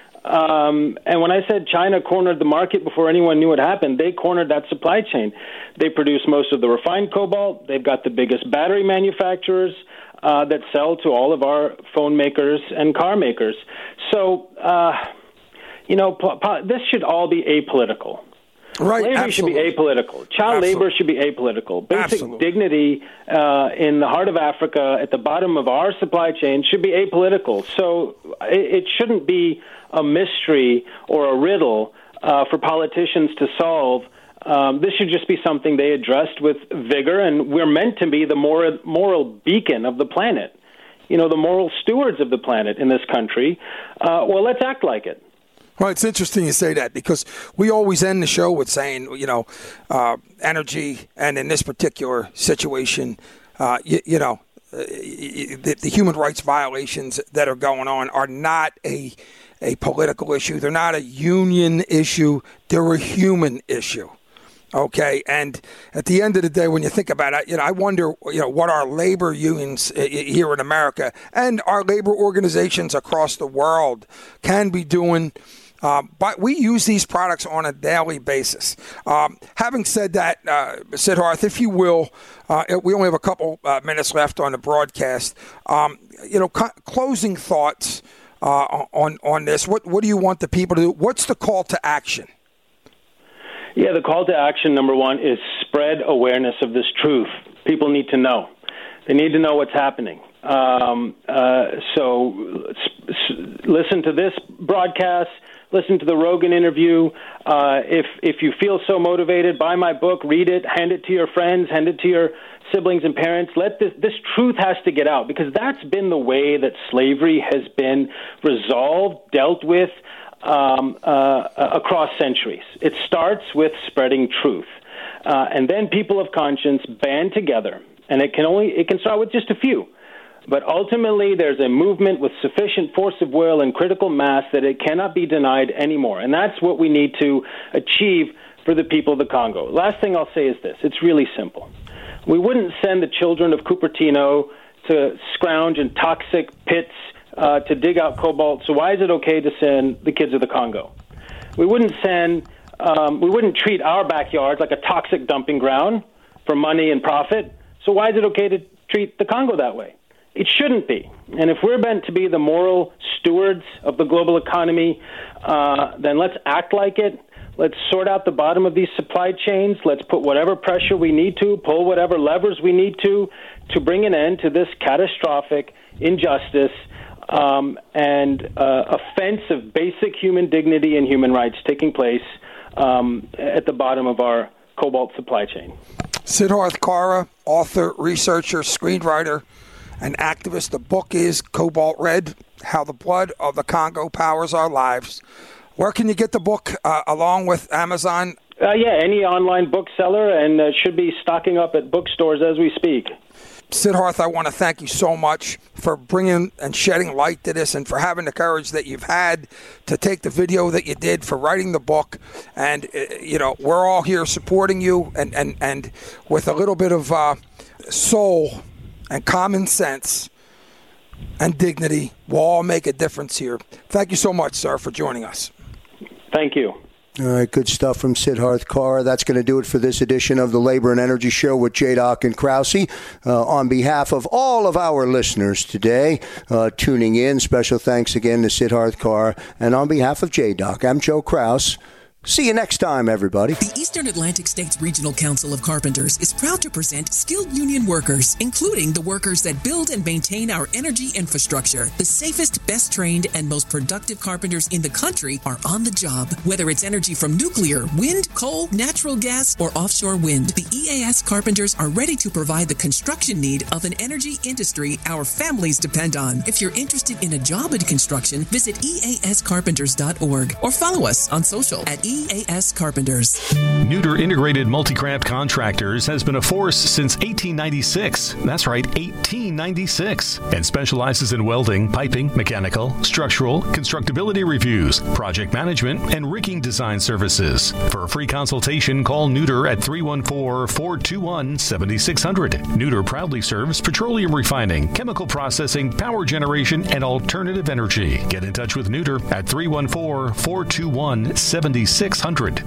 Um, and when I said China cornered the market before anyone knew what happened, they cornered that supply chain. They produce most of the refined cobalt. They've got the biggest battery manufacturers uh, that sell to all of our phone makers and car makers. So, uh, you know, po- po- this should all be apolitical. Right, Slavery absolutely. should be apolitical. Child Absolutely. labor should be apolitical. Basic Absolutely. dignity uh, in the heart of Africa, at the bottom of our supply chain, should be apolitical. So it, it shouldn't be a mystery or a riddle uh, for politicians to solve. Um, this should just be something they addressed with vigor, and we're meant to be the moral, moral beacon of the planet, you know, the moral stewards of the planet in this country. Uh, well, let's act like it. Well, it's interesting you say that, because we always end the show with saying, you know, uh, energy, and in this particular situation, uh, you, you know, the, the human rights violations that are going on are not a a political issue. They're not a union issue. They're a human issue. Okay, and at the end of the day, when you think about it, you know, I wonder, you know, what our labor unions here in America and our labor organizations across the world can be doing. Um, but we use these products on a daily basis. Um, having said that, uh, Siddharth, if you will, uh, we only have a couple uh, minutes left on the broadcast. Um, you know, co- closing thoughts uh, on on this. What what do you want the people to do? What's the call to action? Yeah, the call to action, number one, is spread awareness of this truth. People need to know. They need to know what's happening. Um, uh, so s- s- listen to this broadcast. Listen to the Rogan interview. Uh, if if you feel so motivated, buy my book, read it, hand it to your friends, hand it to your siblings and parents. Let this this truth has to get out, because that's been the way that slavery has been resolved, dealt with, Um, uh, across centuries. It starts with spreading truth, uh, and then people of conscience band together, and it can only it can start with just a few, but ultimately there's a movement with sufficient force of will and critical mass that it cannot be denied anymore, and that's what we need to achieve for the people of the Congo. Last thing I'll say is this: it's really simple. We wouldn't send the children of Cupertino to scrounge in toxic pits Uh, to dig out cobalt. So why is it okay to send the kids of the Congo? We wouldn't send, um, we wouldn't treat our backyards like a toxic dumping ground for money and profit. So why is it okay to treat the Congo that way? It shouldn't be. And if we're meant to be the moral stewards of the global economy, uh, then let's act like it. Let's sort out the bottom of these supply chains. Let's put whatever pressure we need to, pull whatever levers we need to, to bring an end to this catastrophic injustice Um, and uh, offense of basic human dignity and human rights taking place um, at the bottom of our cobalt supply chain. Siddharth Kara, author, researcher, screenwriter, and activist. The book is Cobalt Red, How the Blood of the Congo Powers Our Lives. Where can you get the book uh, along with Amazon? Uh, yeah, any online bookseller, and uh, should be stocking up at bookstores as we speak. Siddharth, I want to thank you so much for bringing and shedding light to this, and for having the courage that you've had to take the video that you did, for writing the book. And, uh, you know, we're all here supporting you, and, and, and with a little bit of uh, soul and common sense and dignity, we'll all make a difference here. Thank you so much, sir, for joining us. Thank you. All right, good stuff from Siddharth Kara. That's going to do it for this edition of the Labor and Energy Show with J. Doc and Krause. Uh, on behalf of all of our listeners today uh, tuning in, special thanks again to Siddharth Kara. And on behalf of J. Doc, I'm Joe Krause. See you next time, everybody. The Eastern Atlantic States Regional Council of Carpenters is proud to present skilled union workers, including the workers that build and maintain our energy infrastructure. The safest, best trained, and most productive carpenters in the country are on the job. Whether it's energy from nuclear, wind, coal, natural gas, or offshore wind, the E A S Carpenters are ready to provide the construction need of an energy industry our families depend on. If you're interested in a job in construction, visit E A S carpenters dot org or follow us on social at E A S Carpenters. Neuter Integrated Multi-Craft Contractors has been a force since eighteen ninety-six. That's right, eighteen ninety-six. And specializes in welding, piping, mechanical, structural, constructability reviews, project management, and rigging design services. For a free consultation, call Neuter at three one four, four two one, seven six zero zero. Neuter proudly serves petroleum refining, chemical processing, power generation, and alternative energy. Get in touch with Neuter at three one four, four two one, seven six zero zero.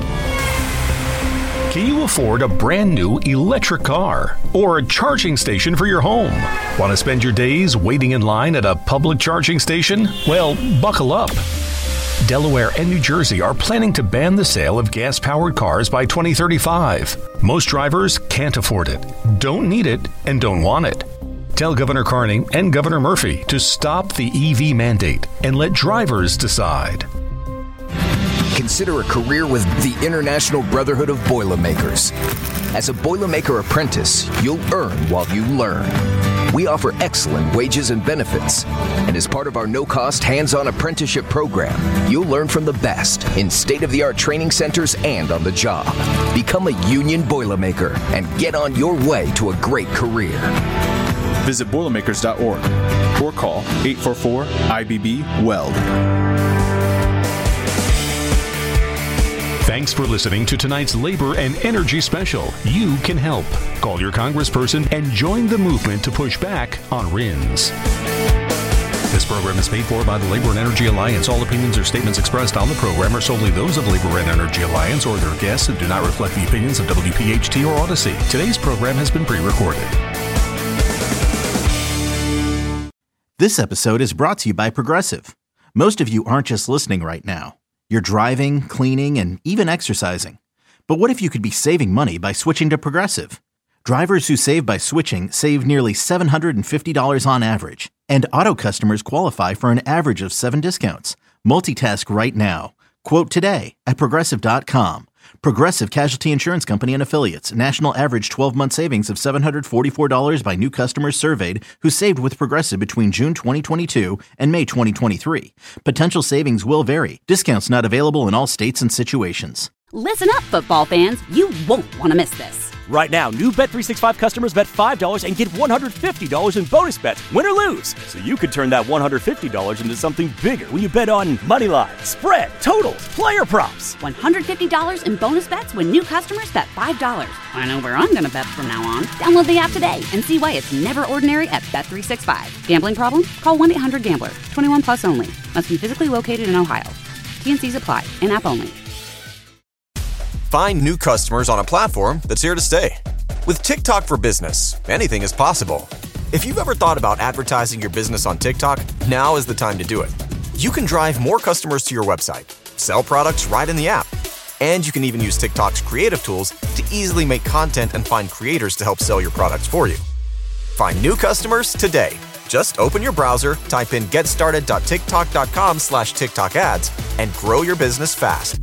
Can you afford a brand new electric car or a charging station for your home? Want to spend your days waiting in line at a public charging station? Well, buckle up. Delaware and New Jersey are planning to ban the sale of gas-powered cars by twenty thirty-five. Most drivers can't afford it, don't need it, and don't want it. Tell Governor Carney and Governor Murphy to stop the E V mandate and let drivers decide. Consider a career with the International Brotherhood of Boilermakers. As a Boilermaker apprentice, you'll earn while you learn. We offer excellent wages and benefits. And as part of our no-cost hands-on apprenticeship program, you'll learn from the best in state-of-the-art training centers and on the job. Become a union Boilermaker and get on your way to a great career. Visit Boilermakers dot org or call eight four four I B B weld. Thanks for listening to tonight's Labor and Energy Special. You can help. Call your congressperson and join the movement to push back on R I Ns. This program is paid for by the Labor and Energy Alliance. All opinions or statements expressed on the program are solely those of Labor and Energy Alliance or their guests and do not reflect the opinions of W P H T or Odyssey. Today's program has been pre-recorded. This episode is brought to you by Progressive. Most of you aren't just listening right now. You're driving, cleaning, and even exercising. But what if you could be saving money by switching to Progressive? Drivers who save by switching save nearly seven hundred fifty dollars on average. And auto customers qualify for an average of seven discounts. Multitask right now. Quote today at Progressive dot com. Progressive Casualty Insurance Company and Affiliates. National average twelve-month savings of seven hundred forty-four dollars by new customers surveyed who saved with Progressive between June twenty twenty-two and May twenty twenty-three. Potential savings will vary. Discounts not available in all states and situations. Listen up, football fans. You won't want to miss this. Right now, new Bet three sixty-five customers bet five dollars and get one hundred fifty dollars in bonus bets, win or lose. So you could turn that one hundred fifty dollars into something bigger when you bet on money line, spread, totals, player props. one hundred fifty dollars in bonus bets when new customers bet five dollars. I know where I'm going to bet from now on. Download the app today and see why it's never ordinary at Bet three sixty-five. Gambling problem? Call one eight hundred gambler. twenty-one plus only. Must be physically located in Ohio. T and Cs apply. In-app only. Find new customers on a platform that's here to stay. With TikTok for Business, anything is possible. If you've ever thought about advertising your business on TikTok, now is the time to do it. You can drive more customers to your website, sell products right in the app, and you can even use TikTok's creative tools to easily make content and find creators to help sell your products for you. Find new customers today. Just open your browser, type in getstarted.tiktok.com slash TikTok ads, and grow your business fast.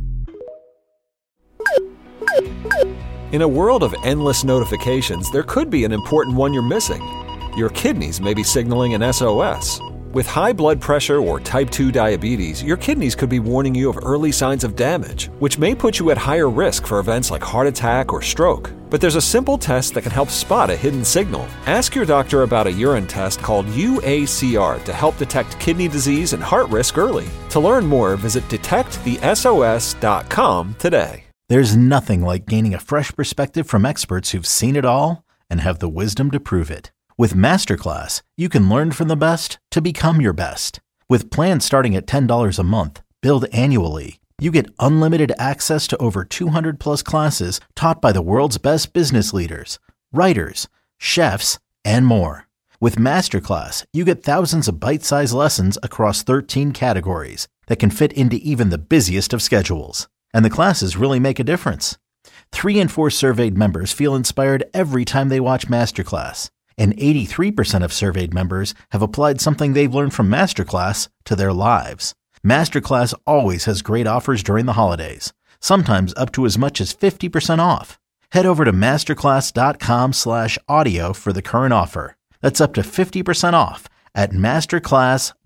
In a world of endless notifications, there could be an important one you're missing. Your kidneys may be signaling an S O S. With high blood pressure or type two diabetes, your kidneys could be warning you of early signs of damage, which may put you at higher risk for events like heart attack or stroke. But there's a simple test that can help spot a hidden signal. Ask your doctor about a urine test called U A C R to help detect kidney disease and heart risk early. To learn more, visit detect the S O S dot com today. There's nothing like gaining a fresh perspective from experts who've seen it all and have the wisdom to prove it. With Masterclass, you can learn from the best to become your best. With plans starting at ten dollars a month, billed annually, you get unlimited access to over two hundred plus classes taught by the world's best business leaders, writers, chefs, and more. With Masterclass, you get thousands of bite-sized lessons across thirteen categories that can fit into even the busiest of schedules. And the classes really make a difference. Three in four surveyed members feel inspired every time they watch Masterclass. And eighty-three percent of surveyed members have applied something they've learned from Masterclass to their lives. Masterclass always has great offers during the holidays, sometimes up to as much as fifty percent off. Head over to masterclass.com slash audio for the current offer. That's up to fifty percent off at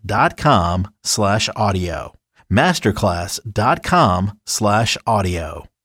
masterclass.com slash audio. masterclass.com slash audio.